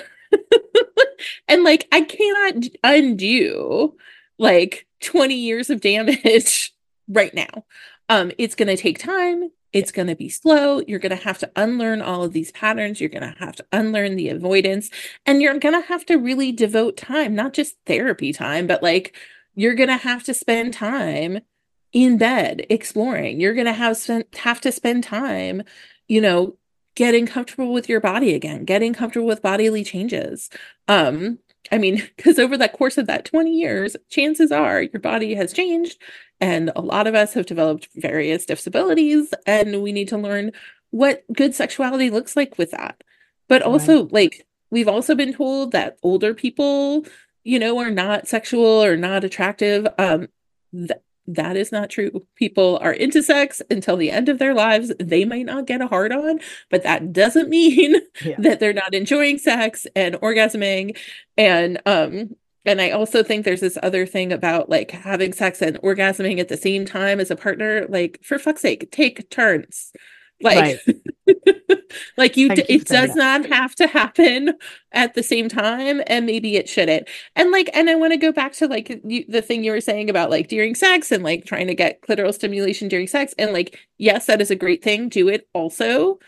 And like I cannot undo like twenty years of damage right now. Um, it's gonna take time. Yeah. It's going to be slow. You're going to have to unlearn all of these patterns. You're going to have to unlearn the avoidance. And you're going to have to really devote time, not just therapy time, but like you're going to have to spend time in bed exploring. You're going to have spent have to spend time, you know, getting comfortable with your body again, getting comfortable with bodily changes. Um, I mean, because over that course of that twenty years, chances are your body has changed, and a lot of us have developed various disabilities, and we need to learn what good sexuality looks like with that. But Right. also, like, we've also been told that older people, you know, are not sexual or not attractive. Um, th that is not true. People are into sex until the end of their lives. They might not get a hard on, but that doesn't mean Yeah. that they're not enjoying sex and orgasming. And um, and I also think there's this other thing about like having sex and orgasming at the same time as a partner. Like, for fuck's sake, take turns. Like, Right. like you, Thank you for it saying does that. not have to happen at the same time, and maybe it shouldn't. And like, and I want to go back to like you, the thing you were saying about like during sex and like trying to get clitoral stimulation during sex. And like, yes, that is a great thing. Do it also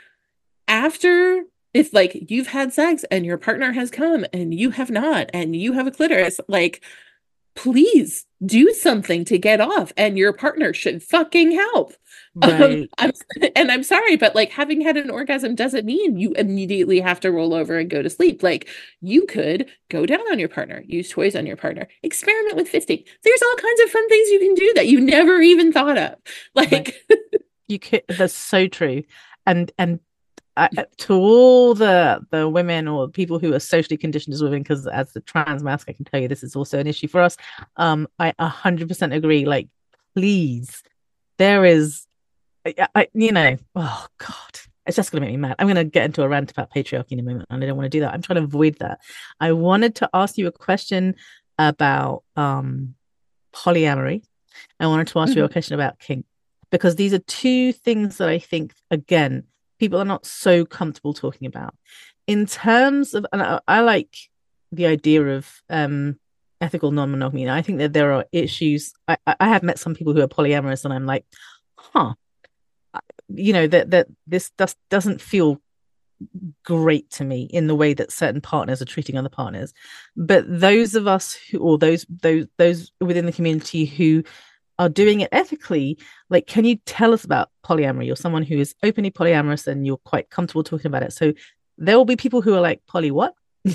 after, if like you've had sex and your partner has come and you have not, and you have a clitoris, like, please do something to get off, and your partner should fucking help. Um, Right. I'm and I'm sorry, but like having had an orgasm doesn't mean you immediately have to roll over and go to sleep. Like, you could go down on your partner, use toys on your partner, experiment with fisting. There's all kinds of fun things you can do that you never even thought of. Right. Like, You could, that's so true. And and I, to all the the women or people who are socially conditioned as women, because as the trans masc, I can tell you this is also an issue for us. Um, I a hundred percent agree. Like, please, there is, I, I, you know, oh God, it's just gonna make me mad. I'm gonna get into a rant about patriarchy in a moment, and I don't want to do that. I'm trying to avoid that. I wanted to ask you a question about um polyamory. I wanted to ask you a mhm. question about kink, because these are two things that I think, again, people are not so comfortable talking about. In terms of, and I, I like the idea of um, ethical non-monogamy. I think that there are issues. I, I have met some people who are polyamorous, and I'm like, huh, you know, that that this does, doesn't feel great to me in the way that certain partners are treating other partners. But those of us who, or those those those within the community who are doing it ethically, like, can you tell us about polyamory? You're someone who is openly polyamorous and you're quite comfortable talking about it. So there will be people who are like, poly what?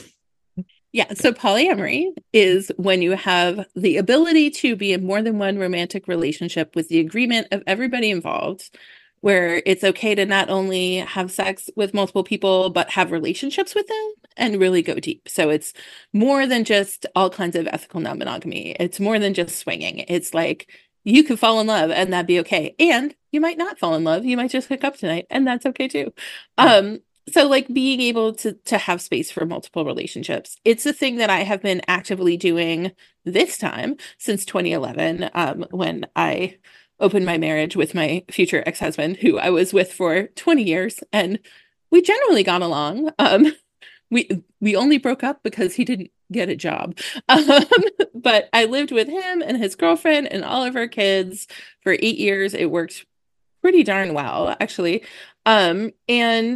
Yeah, so polyamory is when you have the ability to be in more than one romantic relationship with the agreement of everybody involved, where it's okay to not only have sex with multiple people, but have relationships with them and really go deep. So it's more than just all kinds of ethical non-monogamy. It's more than just swinging. It's like you could fall in love and that'd be okay. And you might not fall in love. You might just hook up tonight, and that's okay too. Yeah. Um, so like being able to to have space for multiple relationships, it's a thing that I have been actively doing this time since twenty eleven, um, when I opened my marriage with my future ex-husband, who I was with for twenty years, and we generally got along. Um, we we only broke up because he didn't get a job. Um, but I lived with him and his girlfriend and all of our kids for eight years. It worked pretty darn well, actually. Um, and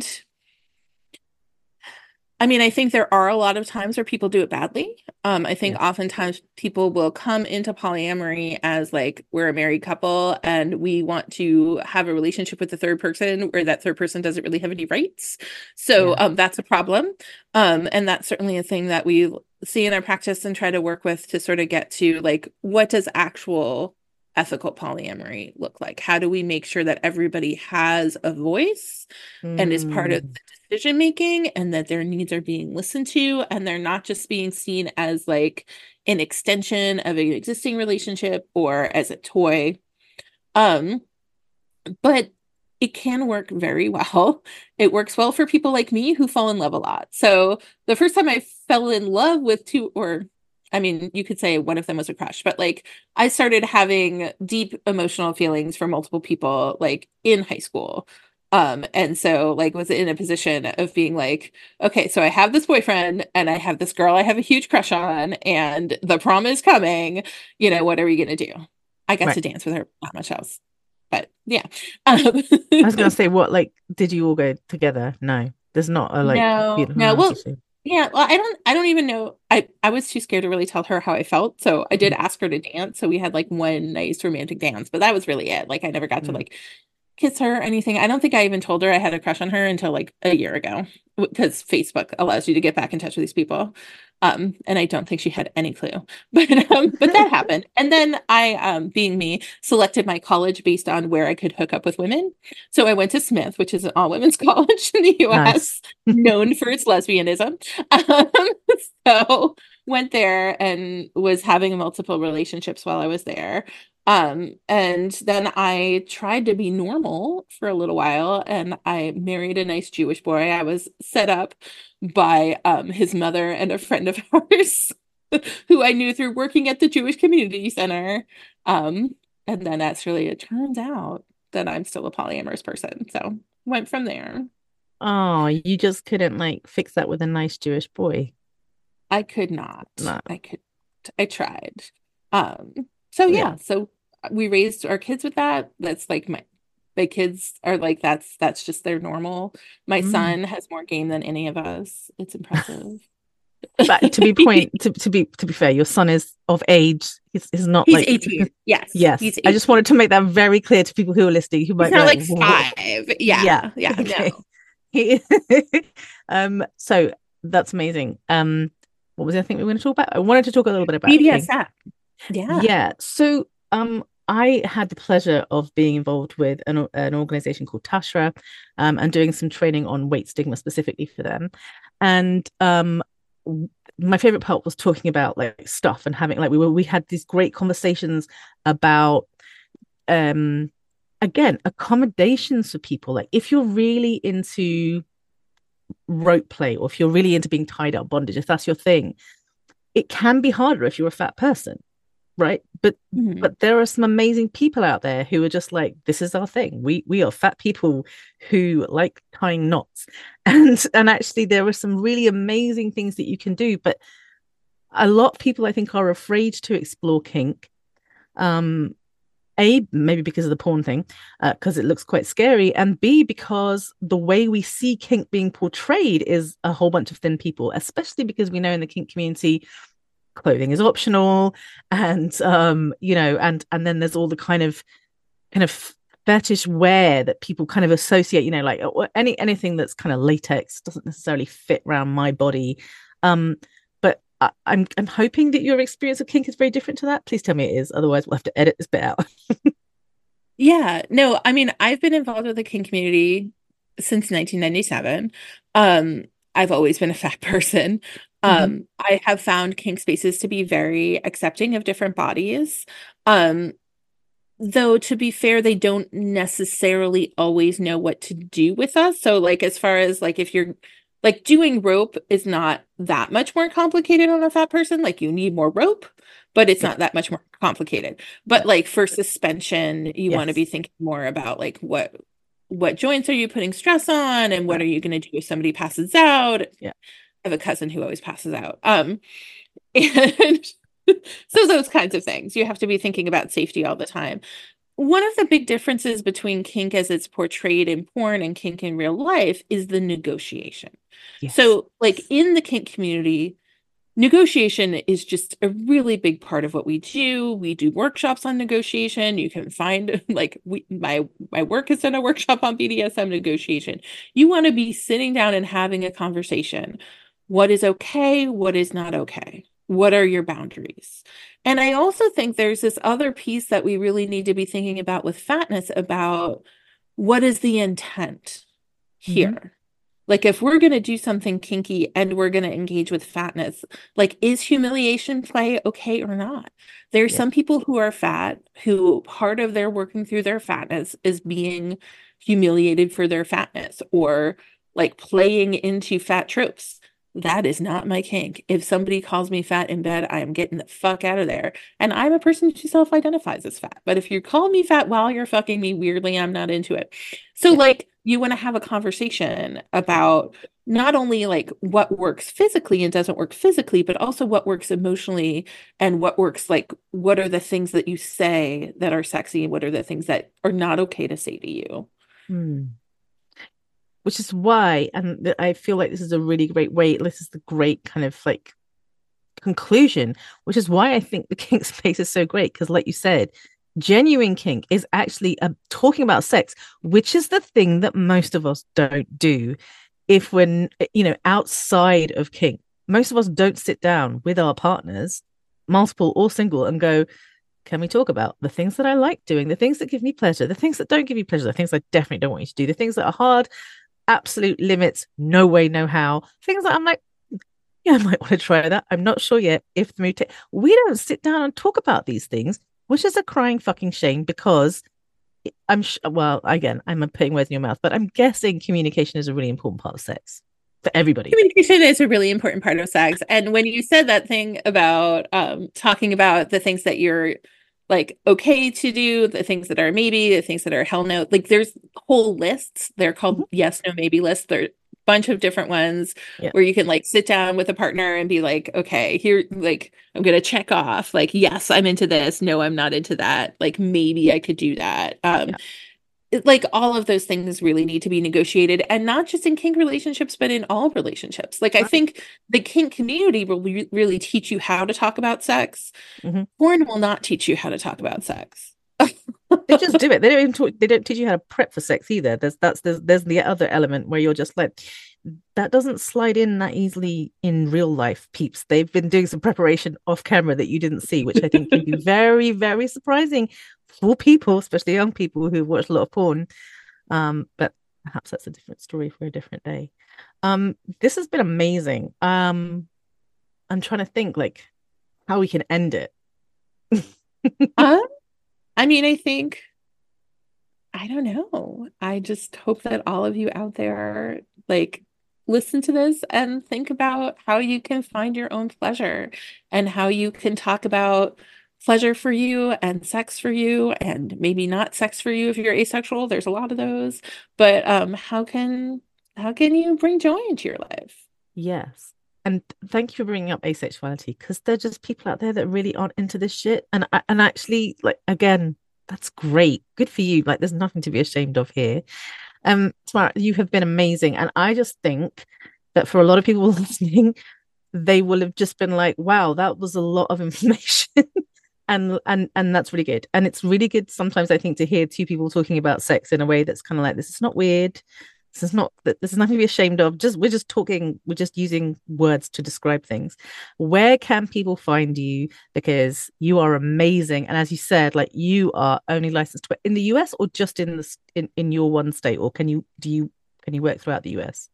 I mean, I think there are a lot of times where people do it badly. Um, I think Yes. oftentimes people will come into polyamory as like, we're a married couple and we want to have a relationship with the third person where that third person doesn't really have any rights. So Yeah. um, that's a problem. Um, and that's certainly a thing that we see in our practice and try to work with to sort of get to like, what does actual ethical polyamory look like? How do we make sure that everybody has a voice and is part of Mm, decision making, and that their needs are being listened to, and they're not just being seen as like an extension of an existing relationship or as a toy. Um, but it can work very well. It works well for people like me who fall in love a lot. So the first time I fell in love with two, or I mean, you could say one of them was a crush, but like I started having deep emotional feelings for multiple people like in high school. Um, and so like was in a position of being like, okay, so I have this boyfriend and I have this girl I have a huge crush on, and the prom is coming. You know, what are we gonna do? I got right. to dance with her, not much else. But yeah. Um, I was gonna say, what, like, did you all go together? No, there's not a like, you no, no. know, that's a Well, shame. yeah, well, I don't I don't even know. I I was too scared to really tell her how I felt. So I did Mhm. ask her to dance. So we had like one nice romantic dance, but that was really it. Like I never got to Mm. like kiss her or anything. I don't think I even told her I had a crush on her until like a year ago, because Facebook allows you to get back in touch with these people. Um, and I don't think she had any clue. But um, but that happened. And then I, um, being me, selected my college based on where I could hook up with women. So I went to Smith, which is an all-women's college in the Nice. U S, known for its lesbianism. Um, so went there and was having multiple relationships while I was there. Um, and then I tried to be normal for a little while, and I married a nice Jewish boy. I was set up by um, his mother and a friend of ours who I knew through working at the Jewish Community Center. Um, and then actually it turns out that I'm still a polyamorous person. So went from there. Oh, you just couldn't like fix that with a nice Jewish boy. I could not. No. I could. I tried. Um, so Yeah. yeah, so we raised our kids with that. That's like my my kids are like that's that's just their normal. My Mm. son has more game than any of us. It's impressive. But to be point to, to be to be fair, your son is of age. He's, he's not He's like eighteen. Yes, yes. he's I just wanted to eighteen. make that very clear to people who are listening who He's might be not like, like "What?" five. Yeah. Yeah, yeah, Okay. no. He um so that's amazing. Um what was the other thing we were going to talk about? I wanted to talk a little bit about King. B D S M. Yeah. Yeah. So um I had the pleasure of being involved with an, an organization called Tashra um, and doing some training on weight stigma specifically for them. And um my favorite part was talking about like stuff and having like we were we had these great conversations about um again accommodations for people. Like if you're really into rope play or if you're really into being tied up bondage, if that's your thing, it can be harder if you're a fat person, right? But Mhm. but there are some amazing people out there who are just like, this is our thing. We we are fat people who like tying knots. And and actually there are some really amazing things that you can do. But a lot of people I think are afraid to explore kink. Um A, maybe because of the porn thing, because uh, it looks quite scary, and B, because the way we see kink being portrayed is a whole bunch of thin people, especially because we know in the kink community clothing is optional, and um, you know, and and then there's all the kind of kind of fetish wear that people kind of associate, you know, like any anything that's kind of latex doesn't necessarily fit around my body. Um, but I, I'm I'm hoping that your experience of kink is very different to that. Please tell me it is, otherwise we'll have to edit this bit out. Yeah, no, I mean, I've been involved with the kink community since nineteen ninety-seven. Um, I've always been a fat person. Mm-hmm. Um, I have found kink spaces to be very accepting of different bodies. Um, though to be fair, they don't necessarily always know what to do with us. So like as far as like if you're like doing rope is not that much more complicated on a fat person. Like you need more rope, but it's Yeah. not that much more complicated. But like for suspension, you want to Yes. be thinking more about like what what joints are you putting stress on and what Right. are you going to do if somebody passes out? Yeah. I have a cousin who always passes out. Um and so those kinds of things. You have to be thinking about safety all the time. One of the big differences between kink as it's portrayed in porn and kink in real life is the negotiation. Yes. So, like in the kink community, negotiation is just a really big part of what we do. We do workshops on negotiation. You can find like we, my my work has done a workshop on B D S M negotiation. You want to be sitting down and having a conversation. What is okay? What is not okay? What are your boundaries? And I also think there's this other piece that we really need to be thinking about with fatness about what is the intent Mm-hmm. here? Like if we're going to do something kinky and we're going to engage with fatness, like is humiliation play okay or not? There's Yeah. some people who are fat who part of their working through their fatness is being humiliated for their fatness or like playing into fat tropes. That is not my kink. If somebody calls me fat in bed, I am getting the fuck out of there. And I'm a person who self-identifies as fat. But if you call me fat while you're fucking me weirdly, I'm not into it. So Yeah. like you want to have a conversation about not only like what works physically and doesn't work physically, but also what works emotionally and what works like what are the things that you say that are sexy and what are the things that are not okay to say to you. Hmm. Which is why, and th- I feel like this is a really great way. This is the great kind of like conclusion, which is why I think the kink space is so great. Because, like you said, genuine kink is actually uh, talking about sex, which is the thing that most of us don't do if we're, you know, outside of kink. most of us don't sit down with our partners, multiple or single, and go, can we talk about the things that I like doing, the things that give me pleasure, the things that don't give you pleasure, the things I definitely don't want you to do, the things that are hard, absolute limits, no way, no how, things that I'm like, yeah, I might want to try that. I'm not sure yet if the mood. T- we don't sit down and talk about these things, which is a crying fucking shame because I'm sh- well, again, I'm putting words in your mouth, but I'm guessing communication is a really important part of sex for everybody. Communication is a really important part of sex. And when you said that thing about um, talking about the things that you're like okay to do, the things that are maybe, the things that are hell no, like there's whole lists. They're called mm-hmm. yes, no, maybe lists. There are a bunch of different ones yeah. where you can like sit down with a partner and be like, okay, here, like I'm gonna check off, like, yes, I'm into this. No, I'm not into that. Like maybe I could do that. Um, yeah. Like all of those things really need to be negotiated, and not just in kink relationships, but in all relationships. Like, right. I think the kink community will re- really teach you how to talk about sex. Mm-hmm. Porn will not teach you how to talk about sex. They just do it. They don't even talk, they don't teach you how to prep for sex either. There's that's there's there's the other element where you're just like, that doesn't slide in that easily in real life, peeps. They've been doing some preparation off camera that you didn't see, which I think can be very, very surprising for people, especially young people who watch a lot of porn. Um, but perhaps that's a different story for a different day. Um, this has been amazing. Um, I'm trying to think like how we can end it. uh, I mean, I think, I don't know. I just hope that all of you out there, like, listen to this and think about how you can find your own pleasure and how you can talk about pleasure for you and sex for you, and maybe not sex for you if you're asexual. There's a lot of those, but um, how can how can you bring joy into your life? Yes. And thank you for bringing up asexuality, because they're just people out there that really aren't into this shit. And and actually, like, again, that's great. Good for you. Like, there's nothing to be ashamed of here. Um, Tamara, you have been amazing. And I just think that for a lot of people listening, they will have just been like, wow, that was a lot of information. and and and that's really good. And it's really good sometimes, I think, to hear two people talking about sex in a way that's kind of like, this is not weird. This is not that this is nothing to be ashamed of. Just we're just talking, we're just using words to describe things. Where can people find you? Because you are amazing. And as you said, like, you are only licensed in the U S or just in the in, in your one state, or can you do you can you work throughout the U S?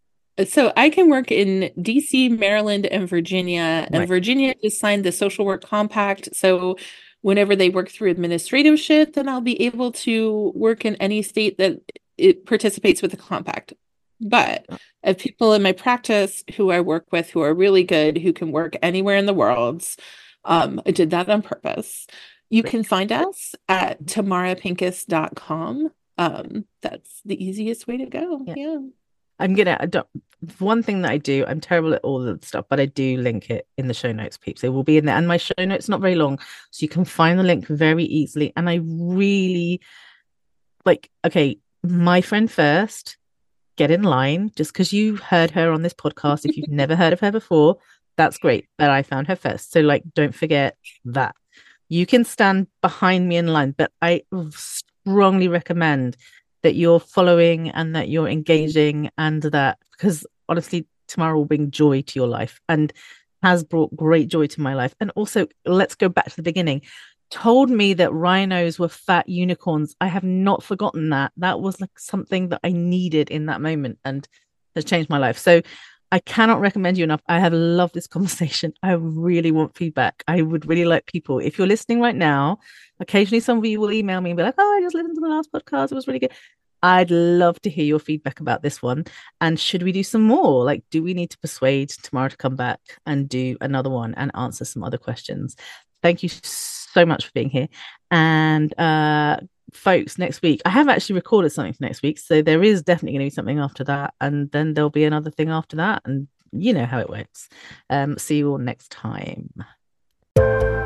So I can work in D C, Maryland, and Virginia. And right. Virginia just signed the Social Work Compact. So whenever they work through administrative shit, then I'll be able to work in any state that it participates with the compact. But I have people in my practice who I work with who are really good, who can work anywhere in the world. Um, I did that on purpose. You Great. Can find us at tamara pincus dot com. Um, that's the easiest way to go. Yeah. yeah. I'm gonna I don't, one thing that I do, I'm terrible at all the stuff, but I do link it in the show notes, peeps. It will be in there, and my show notes not very long, so you can find the link very easily. And I really like, okay, my friend first, get in line. Just because you heard her on this podcast, if you've never heard of her before, that's great. But I found her first, so like, don't forget that. You can stand behind me in line, but I strongly recommend that you're following and that you're engaging, and that, because honestly, Tamara will bring joy to your life and has brought great joy to my life. And also, let's go back to the beginning. Told me that rhinos were fat unicorns. I have not forgotten that. That was like something that I needed in that moment and has changed my life. So I cannot recommend you enough. I have loved this conversation. I really want feedback. I would really like people, if you're listening right now, occasionally some of you will email me and be like, oh, I just listened to the last podcast. It was really good. I'd love to hear your feedback about this one. And should we do some more? Like, do we need to persuade Tamara to come back and do another one and answer some other questions? Thank you so much for being here. And uh, folks, next week, I have actually recorded something for next week. So there is definitely going to be something after that. And then there'll be another thing after that. And you know how it works. Um, see you all next time.